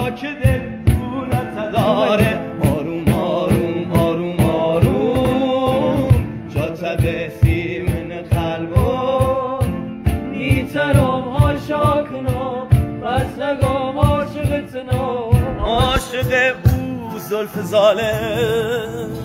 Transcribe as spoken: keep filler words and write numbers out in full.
که دل پولت داره آروم آروم آروم آروم جاتا بسی من قلبو نیترم عاشقنا بس نگم عاشقتنا عاشق او زلف ظالم